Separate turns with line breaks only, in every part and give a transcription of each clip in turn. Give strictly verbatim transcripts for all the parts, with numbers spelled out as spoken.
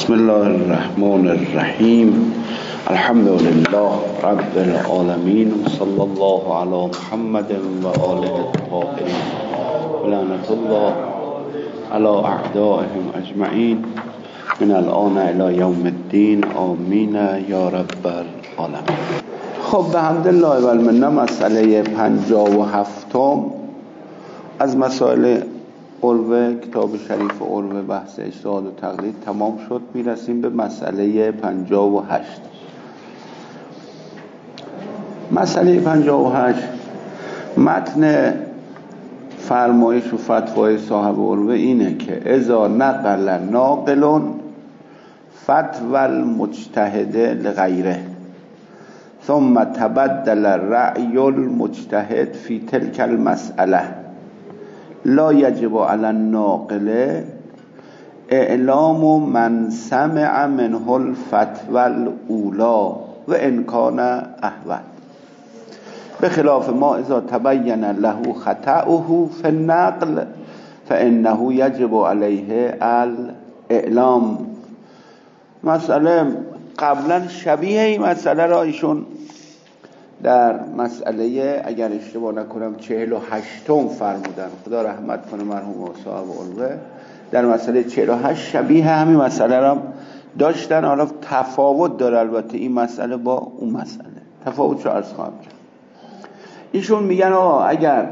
بسم الله الرحمن الرحیم. الحمد لله رب العالمین و صلی الله علی محمد و آله الطاهرین و لعنت الله علی اعدائهم اجمعین من الان الی یوم الدین. آمین یا رب العالمین. خب به حمد الله و المنه مسئله پنجاه و هفتم از مسائل عروه، کتاب شریف عروه، بحث اجتهاد و تقلید تمام شد. میرسیم به مسئله پنجاه و هشت. مسئله پنجاه و هشت متن فرمایش و فتوای صاحب عروه اینه که اذا نقل ناقل فتوى المجتهد لغیره ثم تبدل رأی المجتهد فی تلك المسئله لا یجب علی الناقل اعلام من سمع منه الفتوى الاولى و ان کان احوط بخلاف ما اذا تبین له خطأه فی النقل فانه یجب علیه الاعلام. مسئله قبلا شبیه این مسئله را ایشون در مسئله اگر اشتباه نکنم چهل و هشتم فرمودن، خدا رحمت کنه مرحوم صاحب عروه، در مسئله چهل و هشت شبیه همین مسئله را داشتن. حالا تفاوت داره البته این مسئله با اون مسئله، تفاوت رو عرض خواهم کرد. ایشون میگن آقا اگر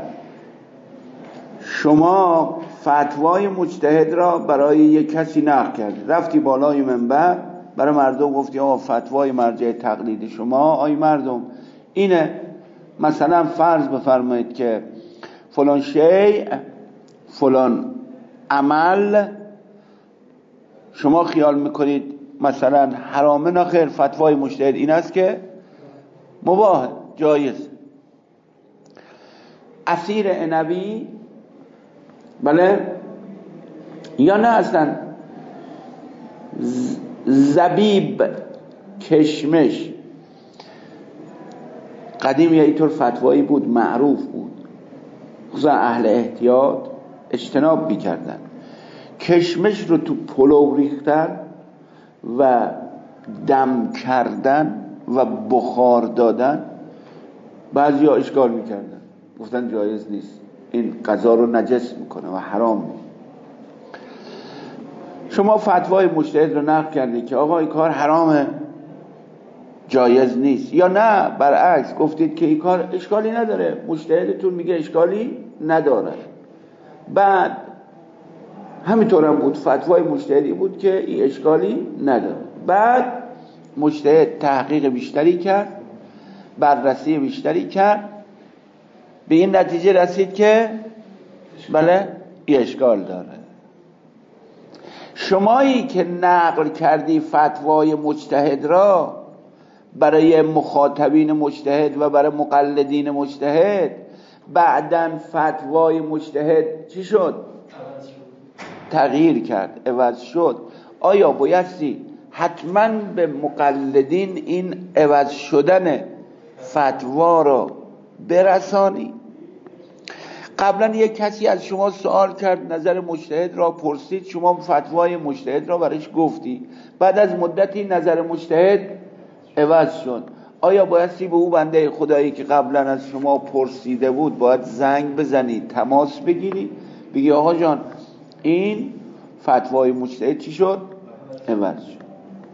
شما فتوای مجتهد را برای یک کسی نقل کردی، رفتی بالای منبر برای مردم گفتی آقا فتوای مرجع تقلیدی شما آی مردم اینه، مثلا فرض بفرمایید که فلان شیء فلان عمل شما خیال میکنید مثلا حرامه، نخیر، فتوای مجتهد این است که مباح، جایز. عصیر عنبی بله یا نه اصلا زبیب، کشمش، قدیم یا اینطور فتوایی بود، معروف بود، خصوصا اهل احتیاط اجتناب میکردن. کشمش رو تو پلو ریختن و دم کردن و بخار دادن. بعضی ها اشکال میکردن، گفتن جایز نیست، این غذا رو نجس میکنه و حرام میکنه. شما فتوای مجتهد رو نقل کردید که آقا این کار حرامه، جایز نیست، یا نه برعکس گفتید که این کار اشکالی نداره، مجتهدتون میگه اشکالی نداره. بعد همینطور هم بود، فتوای مجتهدی بود که این اشکالی نداره. بعد مجتهد تحقیق بیشتری کرد، بررسی بیشتری کرد، به این نتیجه رسید که بله این اشکال داره. شمایی که نقل کردی فتوای مجتهد را برای مخاطبین مجتهد و برای مقلدین مجتهد، بعداً فتوای مجتهد چی شد؟ تغییر کرد، عوض شد. آیا بایستی حتما به مقلدین این عوض شدن فتوا را برسانی؟ قبلا یک کسی از شما سوال کرد، نظر مجتهد را پرسید، شما فتوای مجتهد را برایش گفتی، بعد از مدتی نظر مجتهد عوض شد. آیا بایستی به او بنده خدایی که قبلا از شما پرسیده بود باید زنگ بزنی، تماس بگیری، بگی آقا جان این فتوای مجتهد چی شد؟ عوض شد.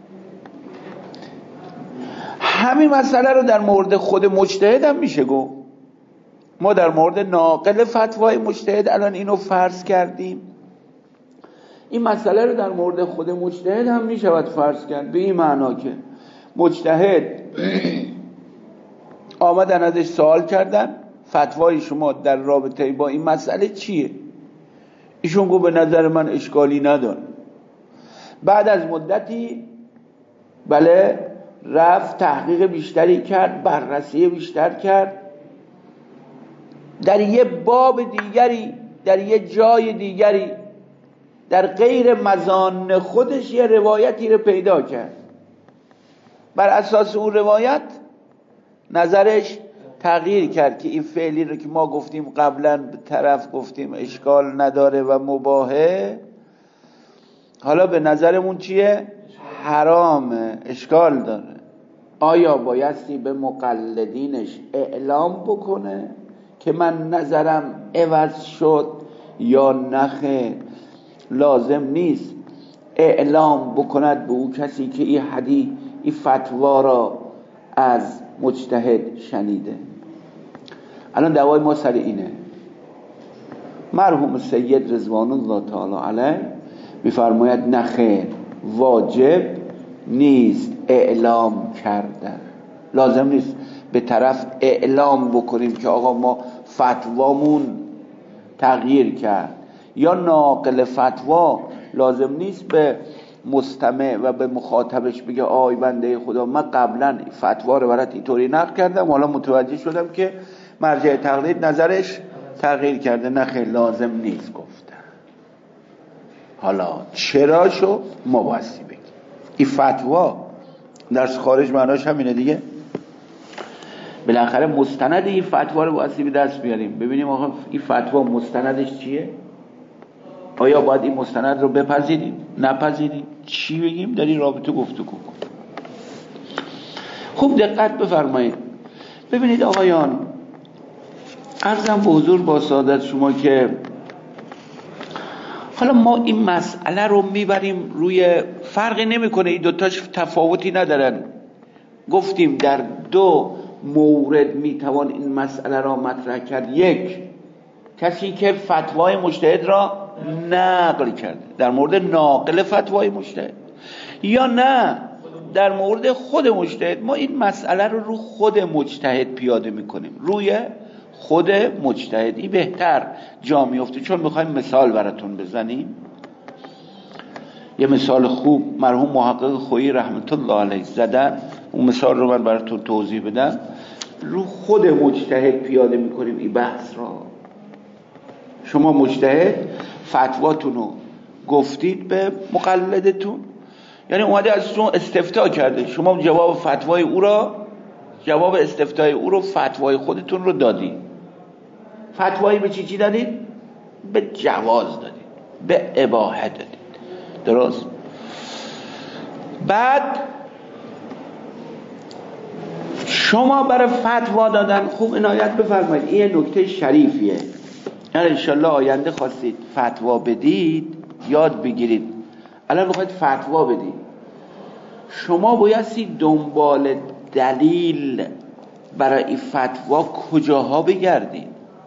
همین مسئله رو در مورد خود مجتهد هم میشه گفت. ما در مورد ناقل فتوای مجتهد الان اینو فرض کردیم، این مسئله رو در مورد خود مجتهد هم میشود فرض کرد، به این معنا که مجتهد آمدن ازش سوال کردن فتوای شما در رابطه با این مسئله چیه؟ ایشون گفت به نظر من اشکالی نداره. بعد از مدتی بله رفت تحقیق بیشتری کرد، بررسی بیشتر کرد، در یه باب دیگری، در یه جای دیگری، در غیر مظان خودش یه روایتی رو پیدا کرد. بر اساس اون روایت نظرش تغییر کرد که این فعلی رو که ما گفتیم قبلا به طرف گفتیم اشکال نداره و مباحه، حالا به نظرمون چیه؟ حرامه اشکال داره. آیا بایستی به مقلدینش اعلام بکنه که من نظرم عوض شد یا نخیر؟ لازم نیست اعلام بکند به او کسی که این حدیث این فتوا را از مجتهد شنیده. الان دعوای ما سر اینه. مرحوم سید رضوان الله تعالی علیه میفرماید نخیر، واجب نیست اعلام کردن. لازم نیست به طرف اعلام بکنیم که آقا ما فتوامون تغییر کرد. یا ناقل فتوا لازم نیست به مستمع و به مخاطبش بگه آی بنده خدا من قبلا فتوا رو برات اینطوری نقل کردم حالا متوجه شدم که مرجع تقلید نظرش تغییر کرده. نه خیلی لازم نیست گفتن. حالا چرا شو ما بایستی بگیم. این فتوا در خارج معناش همینه دیگه. بالاخره مستند این فتوا رو بایستی به دست بیاریم ببینیم آقا این فتوا مستندش چیه. آیا باید این مستند رو بپذیریم نپذیریم چی بگیم در این رابطه گفتگو کنیم. خوب دقت بفرمایید. ببینید آقایان، عرضم به حضور با سعادت شما که حالا ما این مسئله رو میبریم روی فرقی نمیکنه، این دوتاش تفاوتی ندارن. گفتیم در دو مورد میتوان این مسئله را مطرح کرد. یک، کسی که فتوای مجتهد را نقل کرده در مورد ناقل فتوای مجتهد، یا نه در مورد خود مجتهد. ما این مسئله رو رو خود مجتهد پیاده میکنیم، روی خود مجتهدی بهتر جا میفته. چون میخوایم مثال براتون بزنیم. یه مثال خوب مرحوم محقق خویی رحمت الله علیه زدن، اون مثال رو من براتون توضیح بدم. رو خود مجتهد پیاده میکنیم این بحث را. شما مجتهد فتواتون رو گفتید به مقلدتون، یعنی اومده ازتون استفتاء کرده، شما جواب فتوای او را جواب استفتای او رو فتوای خودتون رو دادید. فتوایی به چی چی دادید؟ به جواز دادید، به اباحه دادید. درست؟ بعد شما برای فتوا دادن خوب عنایت بفرمایید، این نکته شریفیه. یعنی انشالله آینده خواستید فتوا بدید یاد بگیرید. الان میخواید فتوا بدید، شما بایستی دنبال دلیل برای این فتوا کجاها بگردید.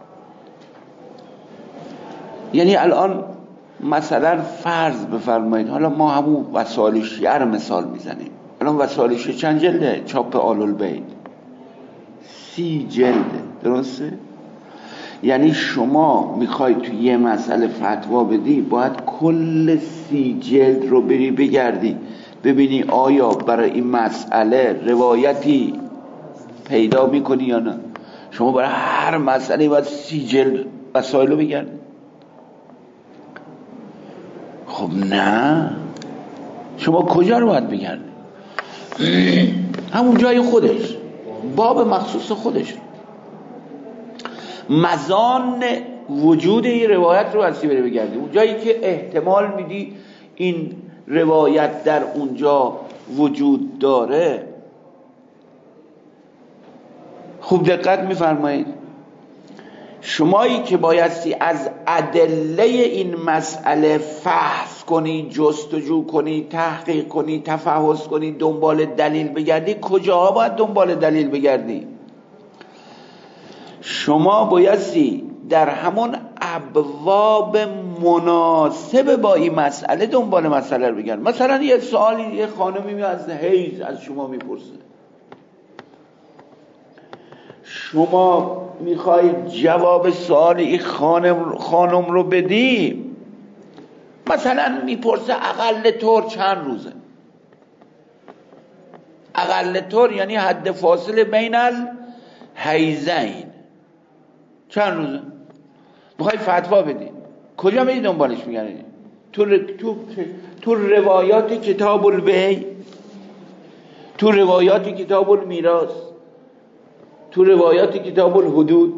یعنی الان مثلا فرض بفرمایید حالا ما همون وسائل شیعه رو مثال میزنیم. الان وسائل شیعه چند جلده؟ چاپ آل البیت سی جلده، درسته؟ یعنی شما میخواید تو یه مسئله فتوا بدی، باید کل سی جلد رو بری بگردی ببینی آیا برای این مسئله روایتی پیدا میکنی یا نه. شما برای هر مسئله باید سی جلد وسائل رو بگردی. خب نه، شما کجا رو باید بگردی؟ همون جای خودش، باب مخصوص خودش، مزان وجود این روایت رو هستی بری بگردی. اون جایی که احتمال میدی این روایت در اونجا وجود داره. خوب دقت میفرمایید. شمایی که بایستی از ادله این مسئله فحص کنی، جستجو کنی، تحقیق کنی، تفحص کنی، دنبال دلیل بگردی، کجاها باید دنبال دلیل بگردی؟ شما بایستی در همون ابواب مناسب با این مسئله دنبال مسئله رو بگردی. مثلا یه سوالی یه خانمی از حیض از شما میپرسه، شما میخواید جواب سوال این خانم خانم رو بدی. مثلا میپرسه اقل طور چند روزه. اقل طور یعنی حد فاصله بین الحیضین چند روزه. میخواید فتوا بدی، کجا میدی دنبالش میگردی؟ تو ر... تو تو روایات کتاب البیع، تو روایات کتاب المیراث، تو روایات کتاب الحدود؟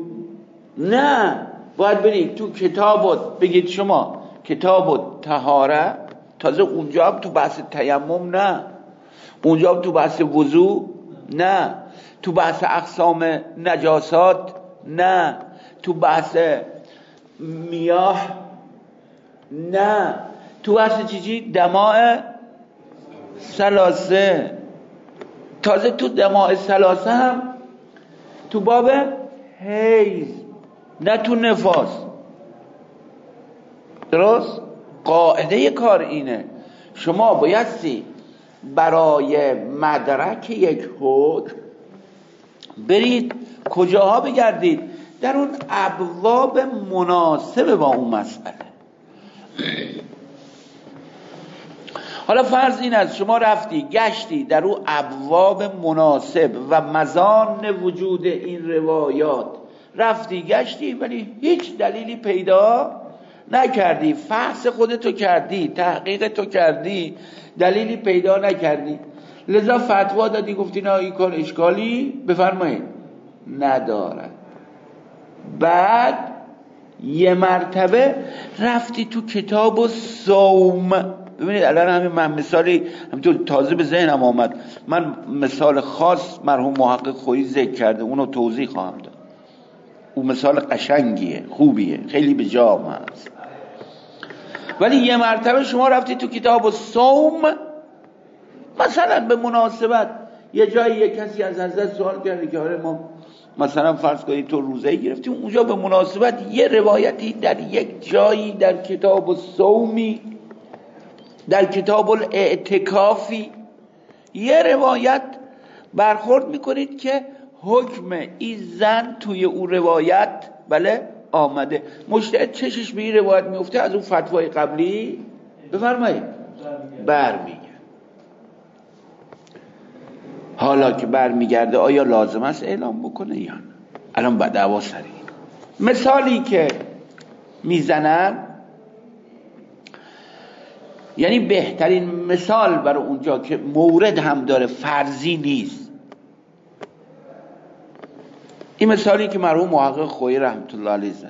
نه، باید برید تو کتاب، بگید شما کتاب الطهاره تازه اونجا هم تو بحث تیمم نه، اونجا هم تو بحث وضو نه، تو بحث اقسام نجاسات نه، تو بحث میاه نه، تو بحث چیزی دماء ثلاثه. تازه تو دماء ثلاثه هم تو باب حیض نه تو نفاس. درست؟ قاعده کار اینه شما بایستی برای مدرک یک حکم برید کجاها بگردید؟ در اون ابواب مناسب با اون مسئله. حالا فرض این است شما رفتی گشتی در اون ابواب مناسب و مزان وجود این روایات رفتی گشتی ولی هیچ دلیلی پیدا نکردی، فحص خودتو کردی، تحقیق تو کردی، دلیلی پیدا نکردی، لذا فتوا دادی گفتی نه این کار اشکالی بفرمایید ندارد. بعد یه مرتبه رفتی تو کتاب و صوم. ببینید الان همین من مثالی همینطور تازه به ذهنم آمد، من مثال خاص مرحوم محقق خویی ذکر کرده، اونو توضیح خواهم داد. اون مثال قشنگیه، خوبیه، خیلی به جا هست. ولی یه مرتبه شما رفتی تو کتاب و صوم، مثلا به مناسبت یه جایی یه کسی از حضرت سوال کرده که آره ما مثلا فرض کنید تو روزه گرفتیم، اونجا به مناسبت یه روایتی در یک جایی در کتاب و صومی، در کتاب الاعتکافی یه روایت برخورد میکنید که حکم این زن توی اون روایت بله آمده. مجتهد چشش به این روایت میفته از اون فتوای قبلی بفرمایید برمیگرد. حالا که برمیگرده آیا لازم است اعلام بکنه یا نه؟ الان بعد دعوا سر این مثالی که میزنن، یعنی بهترین مثال برای اونجا که مورد هم داره فرضی نیست، این مثالی که مرحوم محقق خویی رحمت الله علیه زده.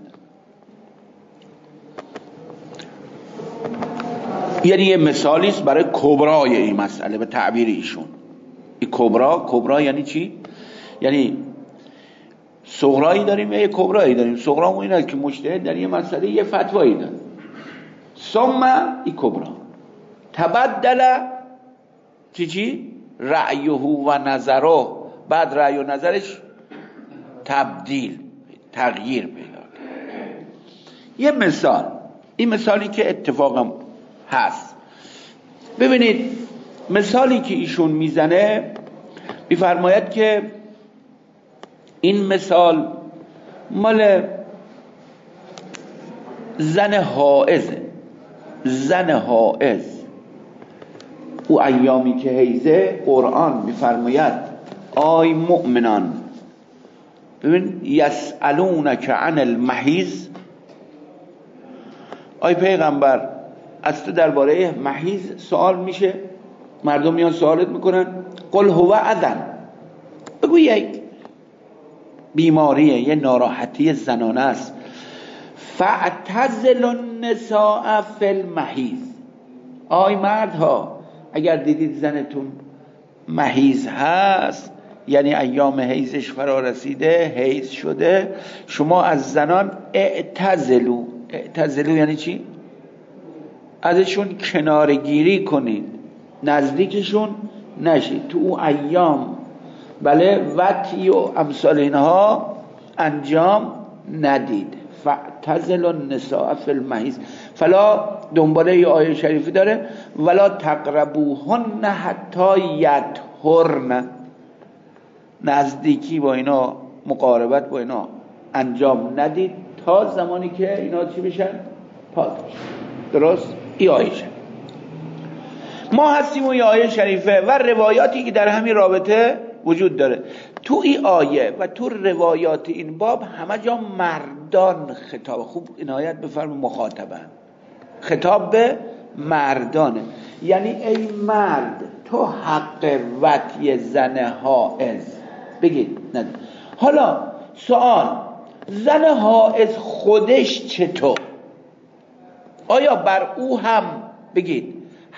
یعنی یه مثالی است برای کبرای این مسئله به تعبیر ایشون. این کبرا، کبرا یعنی چی؟ یعنی صغرایی داریم یا یه کبرایی داریم. صغرا اون اینه که مجتهد در یه مسئله یه فتوایی داره. ثم این کبرا تبدل چی چی؟ رأیه و نظره، بعد رأی و نظرش تبدیل تغییر پیدا کرد. یه مثال، این مثالی که اتفاقا هست. ببینید مثالی که ایشون میزنه میفرماید که این مثال مال زن حائزه. زن حائز او ایامی که حیزه قرآن میفرماید آی مؤمنان، ببین یسألونک عن المحیض، آی پیغمبر از تو درباره محیض سوال میشه، مردم میان سوالت میکنن، قل هو اذن، بگو یک بیماریه، یه ناراحتی زنانه است، فاعتزلوا النساء فی المحیض، آی مردها اگر دیدید زنتون محیض هست، یعنی ایام حیضش فرا رسیده، حیض شده، شما از زنان اعتزلو. اعتزلو یعنی چی؟ ازشون کنارگیری کنید، نزدیکشون نشید، تو اون ایام بله وطی و امثال اینها انجام ندید. فاعتزلوا النساء فی المحیض، فلا دنباله یه آیه شریفی داره ولا تقربوهن حتی یطهرن، نزدیکی با اینا، مقاربت با اینا انجام ندید تا زمانی که اینا چی بشن؟ پاک بشن. درست؟ این آیه شریف ما هستیم و این آیه شریفه و روایاتی که در همین رابطه وجود داره. تو این آیه و تو روایات این باب همه جا مردان خطاب، خوب عنایت بفرم، مخاطبه خطاب به مردانه، یعنی ای مرد تو حق وطی زن حائض بگید ندید. حالا سوال، زن حائض خودش چطور؟ آیا بر او هم بگید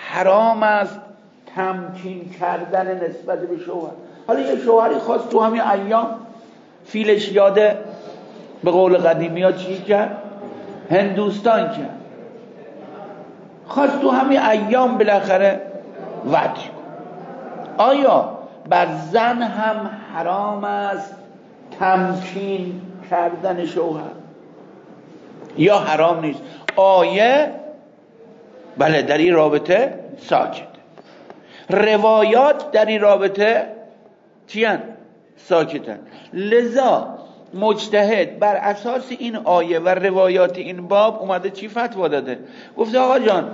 حرام است تمکین کردن نسبت به شوهر. حالا یه شوهری خواست تو همین ایام فیلش یاده به قول قدیمی ها چی کرد؟ هندوستان کرد. خواست تو همین ایام بالاخره وطی کن. آیا بر زن هم حرام است تمکین کردن شوهر یا حرام نیست؟ آیه بله در این رابطه ساکته، روایات در این رابطه چیان؟ ساکتن. لذا مجتهد بر اساس این آیه و روایات این باب اومده چی فتوا داده؟ گفته آقا جان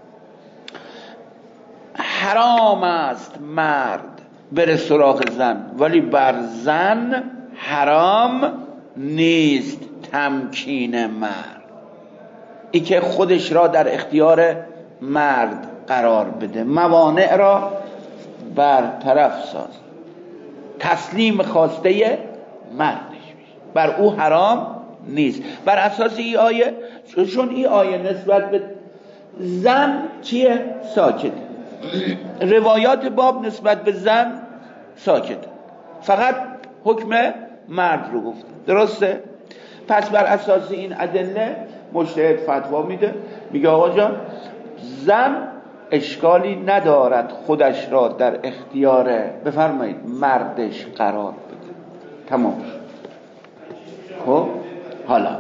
حرام است مرد بره سراغ زن، ولی بر زن حرام نیست تمکین مرد، ای که خودش را در اختیار مرد قرار بده، موانع را برطرف ساز، تسلیم خواسته مردش میشه، بر او حرام نیست. بر اساس این آیه، چون این آیه نسبت به زن چیه؟ ساکته. روایات باب نسبت به زن ساکته، فقط حکم مرد رو گفته. درسته؟ پس بر اساس این ادله مجتهد فتوا میده، میگه آقا جان زن اشکالی ندارد خودش را در اختیار بفرمایید مردش قرار بده. تمام شد. خب حالا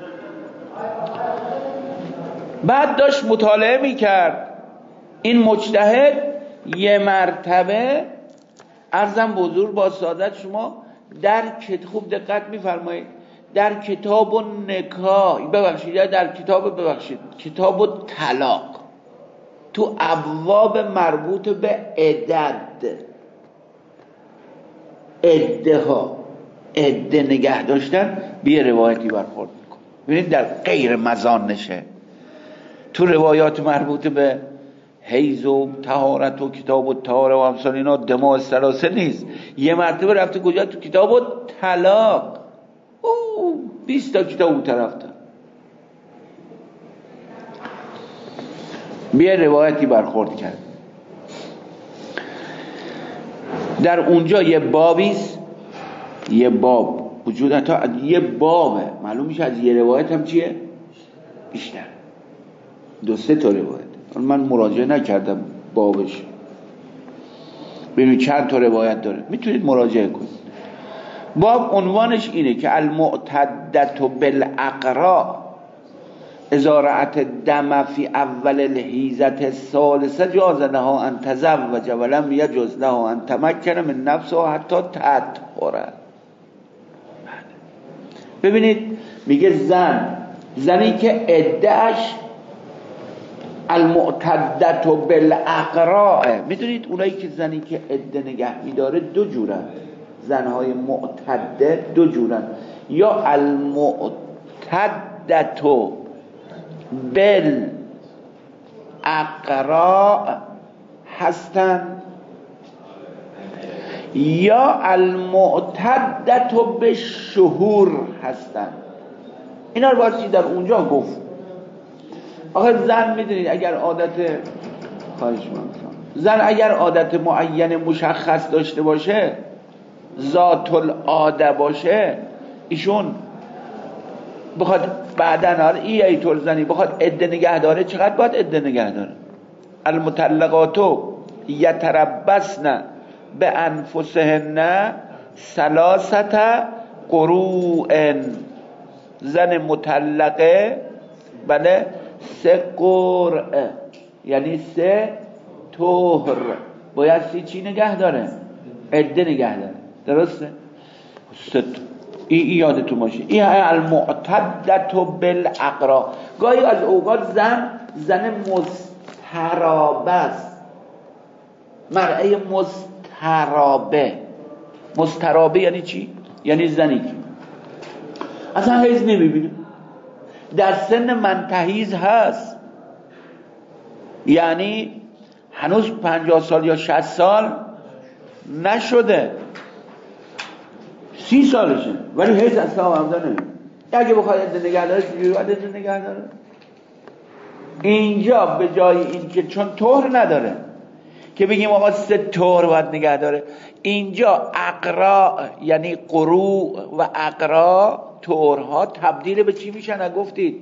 بعد داشت مطالعه میکرد این مجتهد یه مرتبه، عرضم بزرگ با سعادت شما، در خوب دقت میفرمایید در کتاب و نکاح، ببخشید در کتاب ببخشید کتاب و طلاق، تو ابواب مربوط به عدد، عده ها، عده نگه داشتن، بیه روایتی برخورد میکن. ببینید در غیر مزانشه، تو روایات مربوط به حیض و طهارت و کتاب و طهاره و امثال اینا دماء الثلاثه نیست. یه مرتبه رفته کجا؟ تو کتاب و طلاق. او بیست تا کتاب اون طرف تا بیه روایتی برخورد کرد. در اونجا یه بابیست، یه باب وجود حتی یه بابه، معلوم میشه از یه روایت هم چیه؟ بیشتر، دو سه تا روایت. من مراجعه نکردم بابش، ببینید چند تا روایت داره، میتونید مراجعه کنید. باب عنوانش اینه که المعتدت بالاقراء اذا رأت الدم فی اول الحیزة الثالثه جاز لها ان تزوج ولم یجز لها ان تمکن من نفسها حتی تطهر. ببینید میگه زن، زنی که عده‌اش المعتدت بالاقراء، میدونید اونایی که زنی که عده نگه میداره دو جورن، زنهای معتده دو جورن، یا المعتدت بالاقراء هستن یا المعتدت بالشهور هستن. اینا رو بارسی در اونجا گفت. آخه زن میدونید اگر عادت خواهش می‌کنم زن اگر عادت معین مشخص داشته باشه، ذات العاده باشه، ایشون بخواد بعدن آره ای ایطور زنی بخواد عده نگه داره، چقدر باید عده نگه داره؟ المطلقات یتربصن بانفسهن ثلاثه قروء. زن مطلقه بله سه قرعه، یعنی سه طهر باید سی چی نگه داره؟ عده نگه داره. درسته؟ ست این یادتون باشه. این المعتدت بالاقراء. گاهی از اوقات زن زن مضطرابه است، مرأه مضطرابه. مضطرابه یعنی چی؟ یعنی زنی که اصلا حیض نمیبینه، در سن منتهیز هست، یعنی هنوز پنجاه سال یا شصت سال نشده، سی سالشه ولی حیض اصلا آمده نمید. اگه بخواد عده نگه داره چجوری باید عده نگه داره؟
اینجا به جای این که چون طهر نداره که بگیم آقا سه طهر باید نگه داره، اینجا اقرا یعنی قروء و اقرا طهرها تبدیل به چی میشن نگفتید؟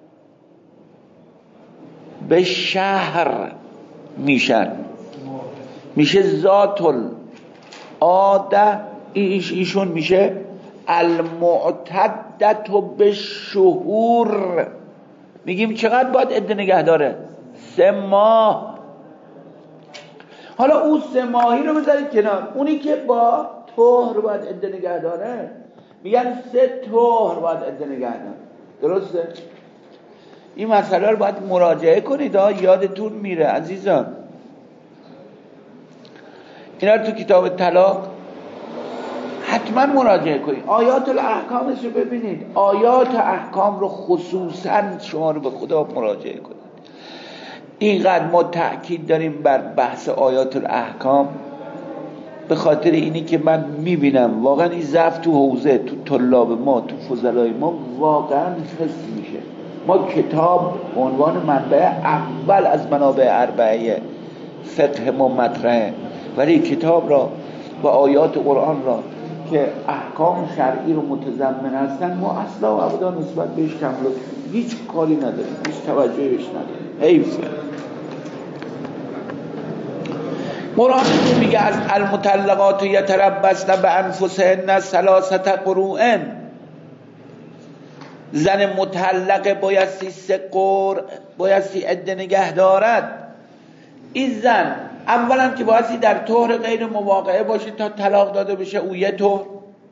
به شهر میشن، میشه ذات العاده، ایشون میشه المعتدت به شهور. میگیم چقدر باید عده نگه داره؟ سه ماه. حالا اون سه ماهی رو بذارید کنار، اونی که با طهر باید عده نگه داره میگن سه طهر باید عده نگه داره. درسته؟ این مسئله رو باید مراجعه کنید، یادتون میره عزیزان. اینا رو تو کتاب طلاق حتما مراجعه کنید، آیات الاحکامش رو ببینید، آیات احکام رو خصوصا شما رو به خدا مراجعه کنید. اینقدر ما تأکید داریم بر بحث آیات الاحکام به خاطر اینی که من میبینم واقعا این ضعف تو حوزه، تو طلاب ما، تو فضلای ما واقعا حس میشه. ما کتاب به عنوان منبع اول از منابع اربعه فقه ما مطرحه، ولی کتاب را و آیات قرآن را که احکام شرعی رو متضمن هستن ما اصلا و ابدا نسبت بهش تملک هیچ کاری نداریم، هیچ توجهی بهش نداریم. حیفه. قرآن میگه از المطلقات یتربصن بانفسهن ثلاثه قروء، زن مطلقه بایستی سه قرء بایستی عده نگه دارد. این زن اولا که بایستی در طهر غیر مواقعه باشه تا طلاق داده بشه، او یه طهر.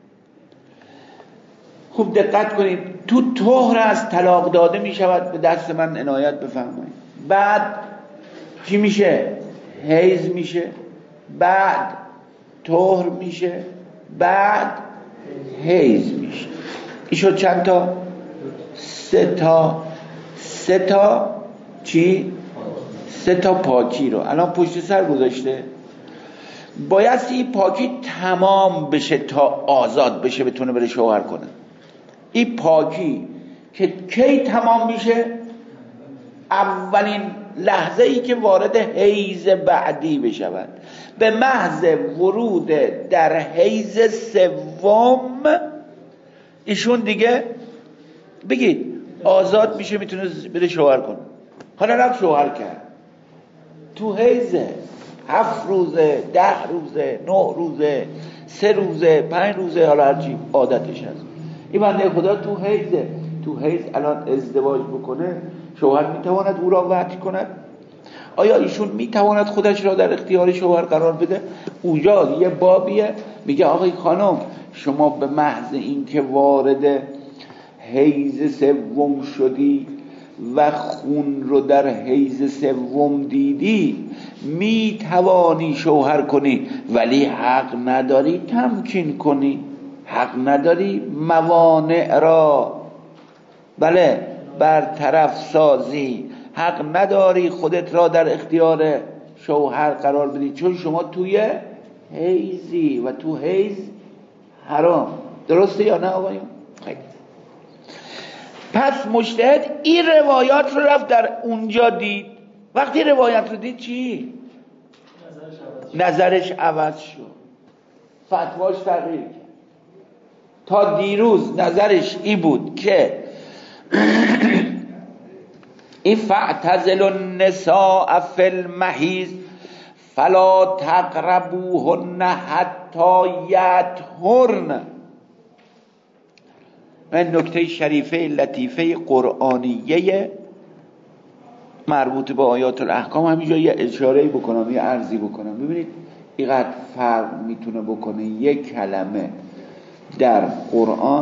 خوب دقت کنید، تو طهر از طلاق داده می شود، به دست من عنایت بفرمایید. بعد چی میشه؟ حیض میشه، بعد طهر میشه، بعد حیض میشه. این شد چند تا؟ سه تا. سه تا چی؟ سه تا پاکی رو الان پشت سر گذاشته. بایستی پاکی تمام بشه تا آزاد بشه بتونه بره شوهر کنه. این پاکی که کی تمام میشه؟ اولین لحظه ای که وارد حیض بعدی بشود. به محض ورود در حیض سوم ایشون دیگه بگید آزاد میشه، میتونه بره شوهر کنه. حالا رفت شوهر کرد، تو حیضه، هفت روزه، ده روزه، نه روزه، سه روزه، پنج روزه، حالا هرچی عادتش هست. این بنده خدا تو حیضه، تو حیض الان ازدواج بکنه، شوهر میتواند او را وطی کند؟ آیا ایشون میتواند خودش را در اختیار شوهر قرار بده؟ اونجا یه بابیه میگه آقای خانم شما به محض اینکه وارد حیض سوم شدی و خون رو در حیض سوم دیدی می توانی شوهر کنی، ولی حق نداری تمکین کنی، حق نداری موانع را بله برطرف سازی، حق نداری خودت را در اختیار شوهر قرار بدی، چون شما توی حیضی و تو حیض حرام. درسته یا نه آقایون؟ خیلی. پس مجتهد این روایات رو رفت در اونجا دید. وقتی روایت رو دید چی؟ نظرش عوض شد، فتواش تغییر کرد. تا دیروز نظرش این بود که این فاعتزل النساء فی المحیض فلا تقربوهن حتی یطهرن. من نکته شریفه لطیفه قرآنیه مربوط به آیات الاحکام همینجا یه اشاره بکنم، یه عرضی بکنم. ببینید اینقدر فرق میتونه بکنه یک کلمه در قرآن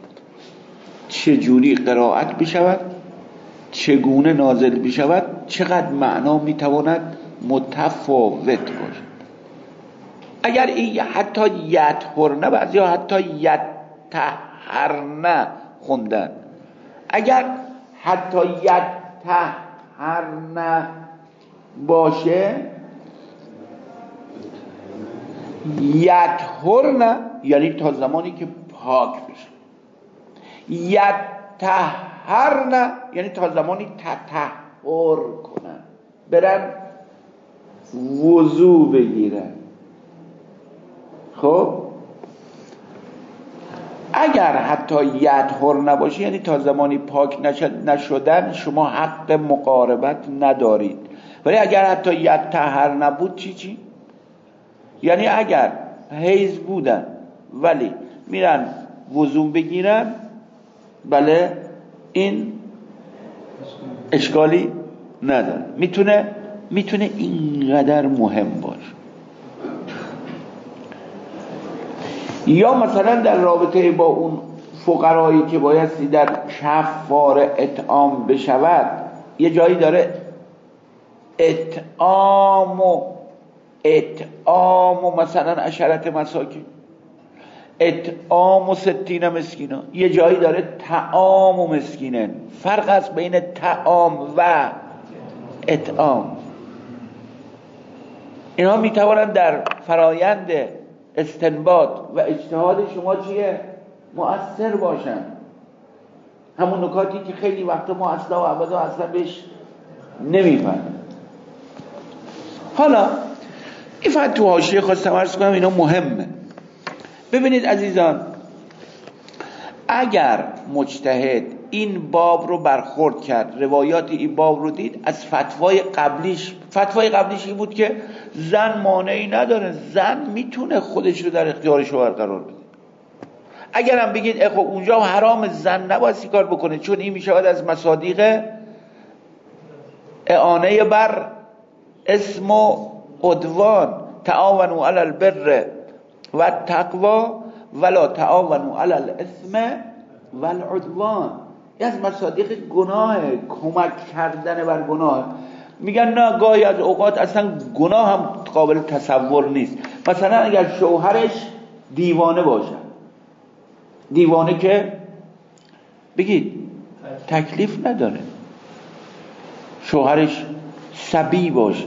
چجوری قرائت بشود، چگونه نازل بشود، چقدر معنا میتواند متفاوت باشد. اگر این حتی یطهرن، بعضی ها حتی یطهرن خوندن، اگر حتی یطهرن باشه یطهرن یعنی تا زمانی که پاک بشه، یطهرن یعنی تا زمانی کنن، برن وضو بگیرن. خب اگر حتی یطهر نباشه، یعنی تا زمانی پاک نشدن شما حق مقاربت ندارید. ولی اگر حتی یطهر نبود چی چی؟ یعنی اگر حیض بودن ولی میرن وضو بگیرن، بله این اشکالی نداره. میتونه میتونه اینقدر مهم باشه. یا مثلا در رابطه با اون فقرایی که بایستی در کفاره اطعام بشود، یه جایی داره اطعام و اطعام و مثلا عشرت مساکین، اطعام و ستین مسکینا، یه جایی داره طعام و مسکینن. فرق است بین طعام و اطعام. اینا میتوانند در فرایند استنباط و اجتهاد شما چیه؟ مؤثر باشن. همون نکاتی که خیلی وقت ما اصلا و ابدا اصلا بهش نمیفهمیم. حالا این فقط تو حاشیه خواستم عرض کنم، اینا مهمه. ببینید عزیزان، اگر مجتهد این باب رو برخورد کرد، روایات این باب رو دید، از فتوای قبلیش فتوای قبلیش این بود که زن مانعی نداره، زن میتونه خودش رو در اختیار شوهر قرار بده. اگر هم بگید اخو اونجا حرام، زن نباید این کار بکنه، چون این میشود از مصادیق اعانه بر اسم و عدوان. تعاونوا علی البر و التقوی ولا تعاونوا علی الاثم و العدوان. این از مصادیق گناه، کمک کردن بر گناه. میگن نه، گاهی از اوقات اصلا گناه هم قابل تصور نیست. مثلا اگر شوهرش دیوانه باشه، دیوانه که بگید تکلیف نداره، شوهرش صبی باشه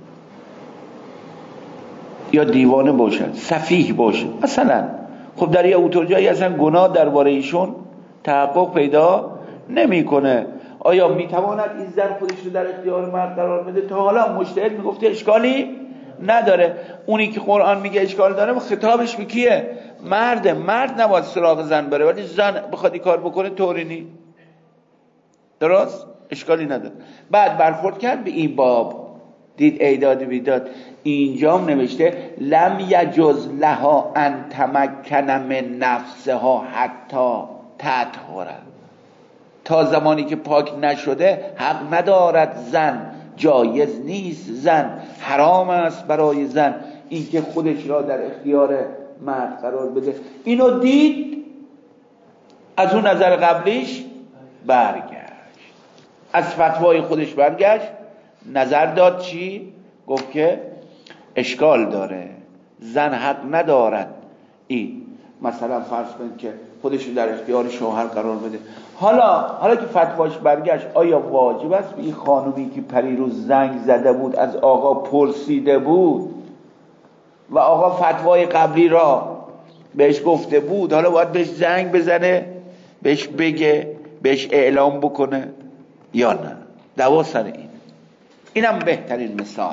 یا دیوانه باشه، سفیه باشه مثلا، خب در یه اوتوجایی اصلا گناه درباره ایشون تحقق پیدا نمیکنه. آیا میتواند این زن خودش رو در اختیار مرد قرار بده؟ تا حالا مجتهد میگفته اشکالی نداره. اونی که قرآن میگه اشکال داره، خطابش میکیه؟ مرده. مرد نباید سراغ زن بره، ولی زن بخواد این کار بکنه طوری نی. درست؟ اشکالی نداره. بعد برخورد کرد به این باب، دید ایداد بیداد اینجام نوشته لم یجز لها ان تمکن من نفسها حتی تطهر. تا زمانی که پاک نشده حق ندارد زن، جایز نیست زن، حرام است برای زن اینکه خودش را در اختیار مرد قرار بده. اینو دید، از اون نظر قبلیش برگشت، از فتوای خودش برگشت، نظر داد چی؟ گفت که اشکال داره، زن حق ندارد این مثلا فرض کنید که خودش در اختیار شوهر قرار بده. حالا حالا که فتواش برگشت، آیا واجب است به این خانومی که پریروز زنگ زده بود از آقا پرسیده بود و آقا فتوای قبلی را بهش گفته بود، حالا باید بهش زنگ بزنه، بهش بگه، بهش اعلام بکنه یا نه؟ دوا سر این. اینم بهترین مثال،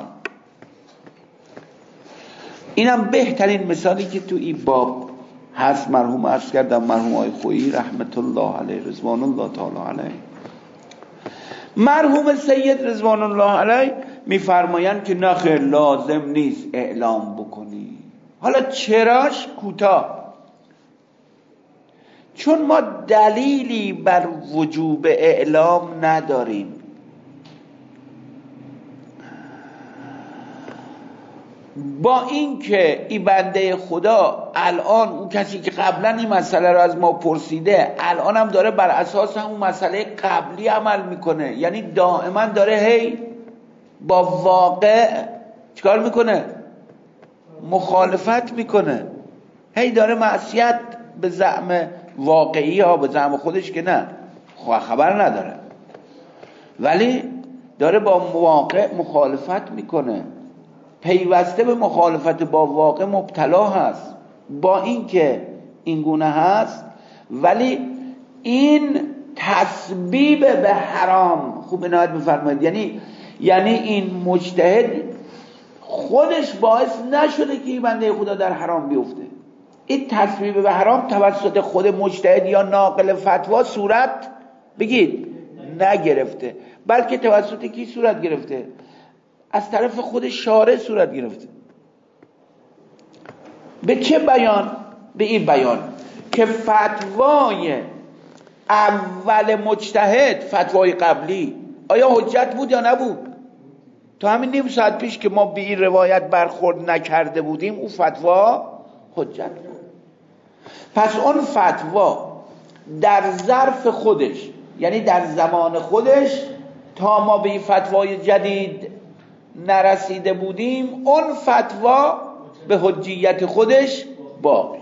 اینم بهترین مثالی که تو این باب هست. مرحوم عرض کردم، مرحوم آقای خویی رحمت الله علیه، رضوان الله تعالی علیه، مرحوم سید رضوان الله علیه میفرمایند که نه خیر، لازم نیست اعلام بکنی. حالا چراش؟ کوتاه، چون ما دلیلی بر وجوب اعلام نداریم. با اینکه این بنده خدا الان، اون کسی که قبلا این مسئله رو از ما پرسیده، الان هم داره بر اساس همون مسئله قبلی عمل میکنه، یعنی دائما داره هی با واقع چیکار میکنه؟ مخالفت میکنه، هی داره معصیت به زعم واقعی ها، به زعم خودش که نه خبر نداره، ولی داره با واقع مخالفت میکنه، پیوسته به مخالفت با واقع مبتلا هست. با اینکه این گونه هست، ولی این تسبیب به حرام خوب عنایت بفرمایید، یعنی یعنی این مجتهد خودش باعث نشده که این بنده خدا در حرام بیفته. این تصویب به حرام توسط خود مجتهد یا ناقل فتوا صورت بگید نگرفته، بلکه توسط کی صورت گرفته؟ از طرف خود شارع صورت گرفته. به چه بیان؟ به این بیان که فتوای اول مجتهد، فتوای قبلی، آیا حجت بود یا نبود؟ تا همین نیم ساعت پیش که ما به این روایت برخورد نکرده بودیم، اون فتوا حجت بود. پس اون فتوا در ظرف خودش، یعنی در زمان خودش، تا ما به این فتوای جدید نرسیده بودیم، اون فتوا به حجیت خودش باقی.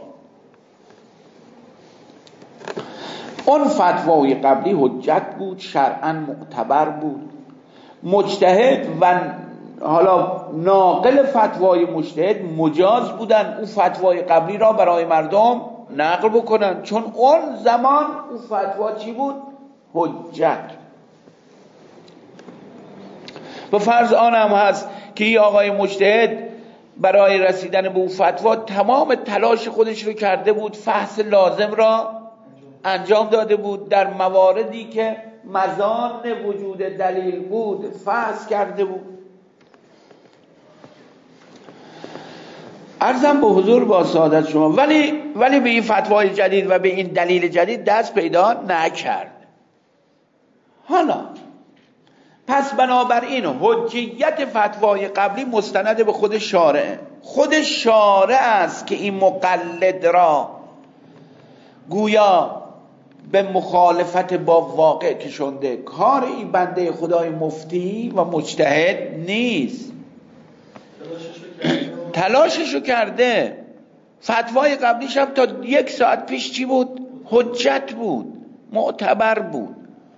اون فتوای قبلی حجت بود، شرعاً معتبر بود. مجتهد و حالا ناقل فتوای مجتهد مجاز بودن اون فتوای قبلی را برای مردم نقل بکنن، چون اون زمان اون فتوا چی بود؟ حجت. و فرض آن هم هست که این آقای مجتهد برای رسیدن به اون فتوا تمام تلاش خودش رو کرده بود، فحص لازم را انجام داده بود، در مواردی که مزان وجود دلیل بود فحص کرده بود. عرضم به حضور با سعادت شما، ولی ولی به این فتوای جدید و به این دلیل جدید دست پیدا نکرد. حالا پس بنابراین حجیت فتوای قبلی مستند به خود شارع، خود شارع است که این مقلد را گویا به مخالفت با واقع کشونده. کار این بنده خدای مفتی و مجتهد نیست، تلاششو کرده. فتوای قبلیش هم تا یک ساعت پیش چی بود؟ حجت بود، معتبر بود.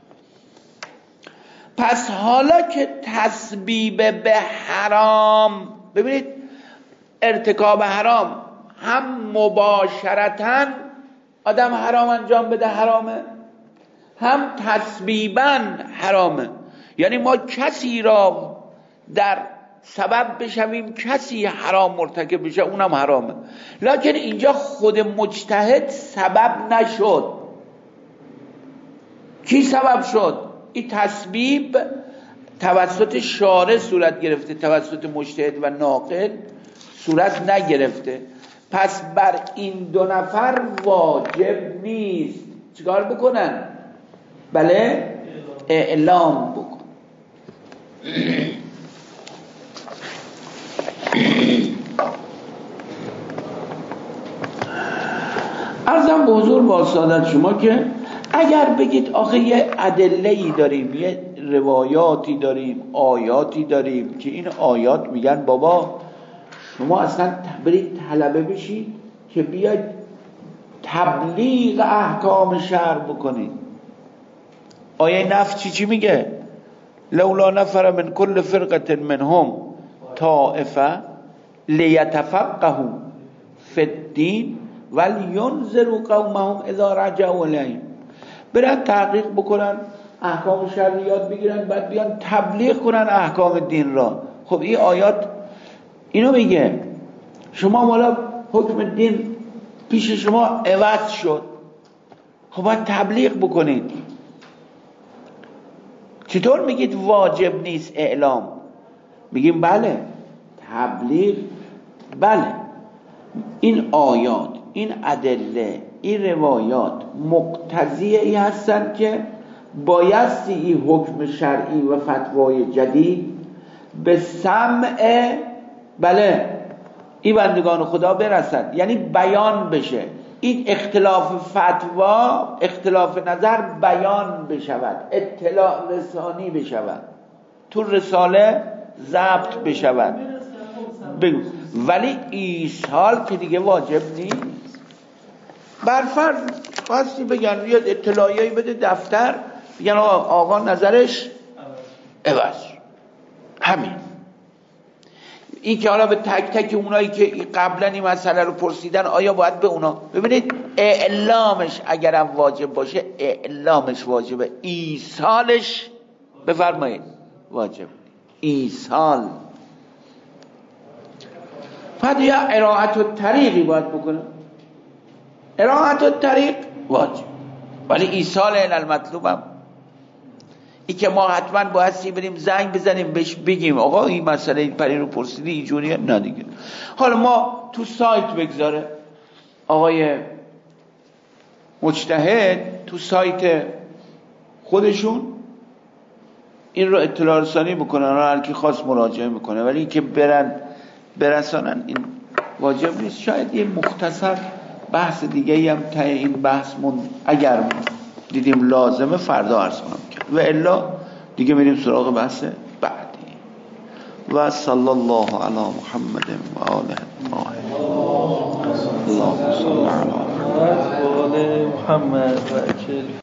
پس حالا که تسبیب به حرام، ببینید ارتکاب حرام هم مباشرتاً آدم حرام انجام بده حرامه، هم تسبیباً حرامه، یعنی ما کسی را در سبب بشویم کسی حرام مرتکب بشه اونم حرامه. لکن اینجا خود مجتهد سبب نشد. کی سبب شد؟ این تسبیب توسط شارع صورت گرفته، توسط مجتهد و ناقل صورت نگرفته. پس بر این دو نفر واجب نیست چیکار بکنن؟ بله، اعلام بکن. عرضم به حضور با سعادت شما که اگر بگید آخه یه ادله‌ای داریم، یه روایاتی داریم، آیاتی داریم که این آیات میگن بابا شما اصلا برید طلبه بشید که بیاید تبلیغ احکام شرع بکنید. آیه نفس چی چی میگه؟ لولا نفر من کل فرقه منهم طائفه لیتفقهوا فی الدین ولینذروا قومهم اذا رجعوا الیهم. برن تحقیق بکنن، احکام شرع یاد بگیرن، بعد بیان تبلیغ کنن احکام دین را. خب این آیات اینو میگه. شما والا حکم دین پیش شما عوض شد، خب باید تبلیغ بکنید. چطور میگید واجب نیست اعلام؟ میگیم بله تبلیغ، بله این آیات، این ادله، این روایات مقتضی ای هستند که بایستی این حکم شرعی و فتوای جدید به سمع بله این بندگان خدا برسد، یعنی بیان بشه. این اختلاف فتوا، اختلاف نظر بیان بشود، اطلاع رسانی بشود، تو رساله ضبط بشود. بگو. ولی ایصال که دیگه واجب نیست. برفرض خواستی بگن یه اطلاعیه‌ای بده دفتر، بگن آقا, آقا نظرش عوض، همین. این که حالا به تک تک اونایی که قبلا این مسئله رو پرسیدن آیا باید به اونا ببینید اعلامش اگرم واجب باشه اعلامش واجبه، ایصالش بفرمایید واجب ایصال. بعد یا اراعت الطریقی باید بکنه، اراعت الطریق واجب، ولی ایصال الی المطلوب هم ای که ما حتما بایستی بریم زنگ بزنیم بهش بگیم آقا این مسئله این پری رو پرسیدی اینجوریه، نه دیگه. حالا ما تو سایت بگذاره آقای مجتهد تو سایت خودشون این رو اطلاع رسانی بکنن، هر کی خواست مراجعه میکنه، ولی این که برن برسانن این واجب نیست. شاید یه مختصر بحث دیگه هم تا این بحثمون اگر دیدیم لازمه فردا عرض کنم کرد و الا دیگه میریم سراغ بحث بعدی. و صلی الله علی محمد و آله الطاهرین. اللهم صل علی محمد و آل محمد و